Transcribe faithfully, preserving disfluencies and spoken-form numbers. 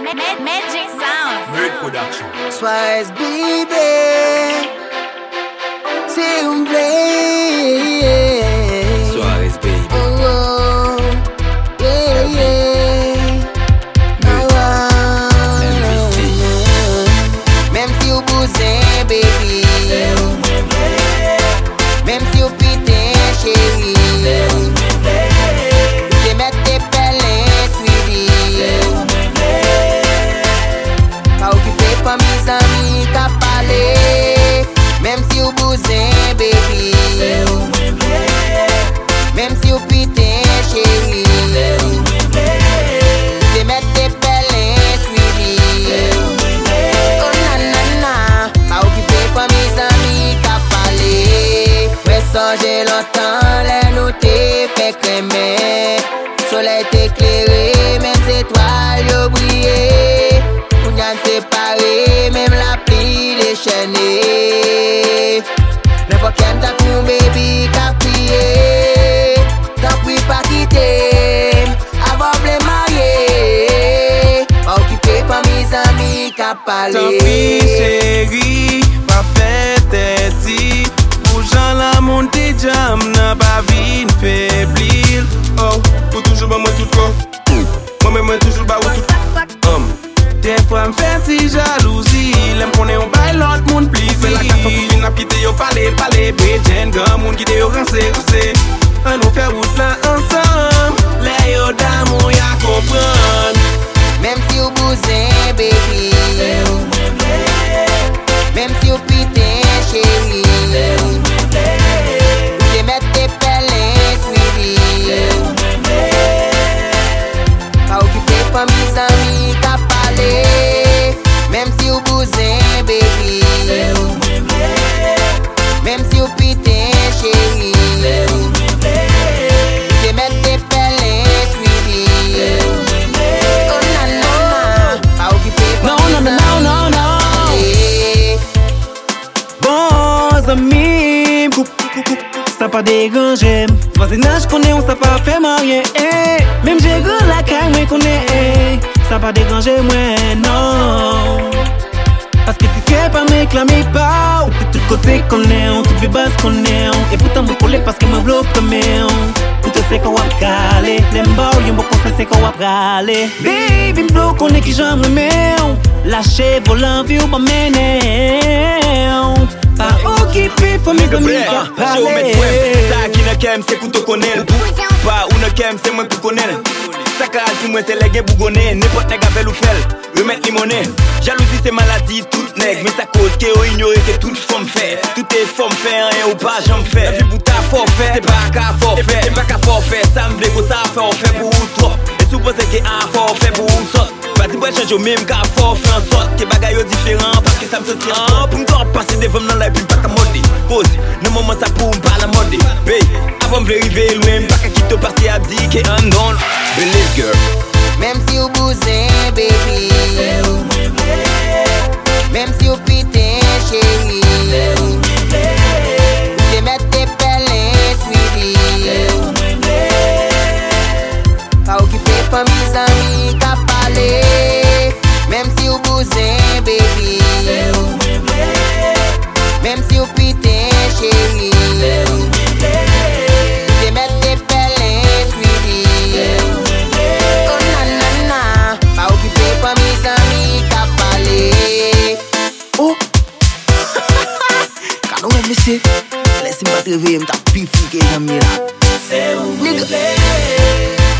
Magic Sound. Mood Production. Suarez baby, s'il vous plaît. Suarez baby. Oh, oh. Yeah, yeah. Oh, oh. M V C. Même si vous bousez, baby. Même si vous pitez, chérie. Je mets tes pelles, sweetie. Pas occupé par mes amis qu'à parler. Même si vous bousez, baby. Même si vous pitez, chérie. Je mets tes pelles, sweetie. Oh na na na. Pas occupé par mes amis qu'à parler. Mais ça j'ai longtemps, les nous t'es fait crémer. Soleil t'éclairé, même étoiles y'ont brillé. On y a séparé, même la pluie déchaînée. N'importe quel ta coup, baby, qu'a prié. T'as pris pas quitter, avant de les marier. Pas occupé par mes amis qu'a parlé. Tant pis chérie, pas fait tête. Bougeant la montée jam, n'a pas vie faiblir. Oh, pour toujours pas moi tout quoi. Moi-même moi toujours pas tout. Um. Des fois m'fait si jalousie. L'aime qu'on est on bail l'autre monde plaisir. C'est la casse pour finir quitter yo palais palais. Béjen grand monde qui yo rancé rancé. On nous fait route là ensemble. Les yo d'amour y'a comprendre. Même si vous bousez, baby. Même si vous pitez, chérie. Je mets tes pelles, sweetie. Pas occupé par mes amis qu'à parler. Même si vous bousez, baby. Même si vous pitez, chérie. Je mets tes pelles, sweetie. Oh na na na. Pas occupé par Non, mes non, non, amis non, non, non. Bons amis, coupe, coupe, coupe, ça pas dérangé. Voisinage connaît, on ça pas fait marier. Eh. Même j'ai grand la caille, moi connais. Eh. Ça pas dérangé, moi non. Parce que tu fais pas m'éclamer pas. De tout côté qu'on est, on tout fait basse qu'on est. Et pourtant me coller parce que me bloque comme Pour te sais qu'on va caler. Les mbao, y'en beaucoup c'est qu'on va praler. Baby, m'bloque qu'on est qui j'aime le mien. Lâcher volant, vie ou pas mener. Pas occupé, faut mes amis qu'à parler. Ça qui ne kem, c'est qu'on te connaît. Pas ou ne kem, c'est moi qui connais. Ça qui a moi, c'est les gars bougonner. N'importe quel gars ou fel, remettre limonée. Jalousie, c'est maladie, toute nègre. Mais ça cause qu'on ignore que toute femme fait. Tout est femme fait, rien ou pas, j'en fais. La vie pour ta forfait, c'est pas qu'à forfait. C'est pas qu'à forfait, ça me fait que ça fait, on fait pour toi. Et suppose qu'il y a un forfait pour une sorte. Pas de changer au même qu'à forfait en sorte. Que bagaille différent parce que ça me sentit en. Pour me passer des femmes dans la vie, pas qu'à mode. Pause, le moment ça pour me pas la mode. Hey, avant de arriver loin, pas qu'à quitter partir à dire qu'il y a un don. Believe girl. Même si vous bousez, baby. Même si vous pitez, chérie. Je mets tes pelles, sweetie. Pas occupé par mes amis qu'à parler. Même si vous bousez, baby. Même si vous pitez, chérie. Je mets tes pelles, sweetie. Oh na na na. Pas occupé par mes amis qu'à parler. Oh. Quand on est blessé, laisse-moi te réveiller, m't'a plus fou que j'aime là. C'est où Nigga.